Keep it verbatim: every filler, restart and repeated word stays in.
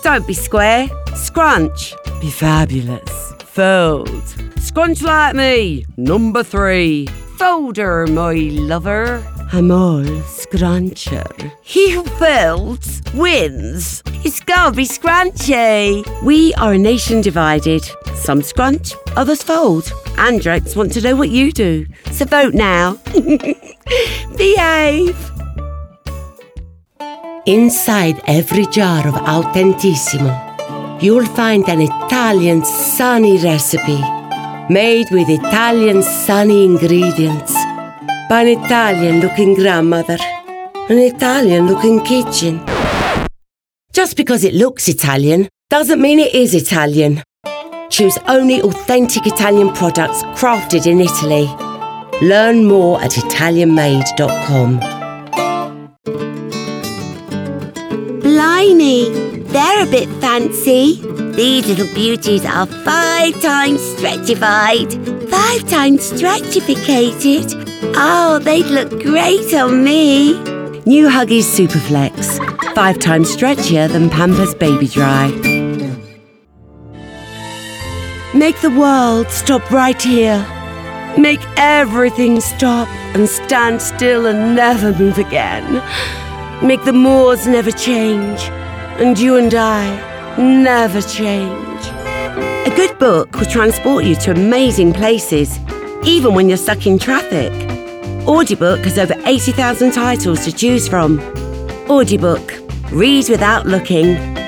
Don't be square. Scrunch. Be fabulous. Fold. Scrunch like me. Number three. Folder, my lover. I'm all scruncher. He who folds wins. It's gotta be scrunchy. We are a nation divided. Some scrunch, others fold. Andrex want to know what you do. So vote now. Behave. Inside every jar of Autentissimo, you'll find an Italian sunny recipe made with Italian sunny ingredients by an Italian-looking grandmother, an Italian-looking kitchen. Just because it looks Italian doesn't mean it is Italian. Choose only authentic Italian products crafted in Italy. Learn more at Italian made dot com. Blimey, they're a bit fancy. These little beauties are five times stretchified, five times stretchificated. Oh, they'd look great on me. New Huggies Superflex. Five times stretchier than Pampers Baby Dry. Make the world stop right here. Make everything stop and stand still and never move again. Make the moors never change, and you and I never change. A good book will transport you to amazing places, even when you're stuck in traffic. Audiobook has over eighty thousand titles to choose from. Audiobook. Read without looking.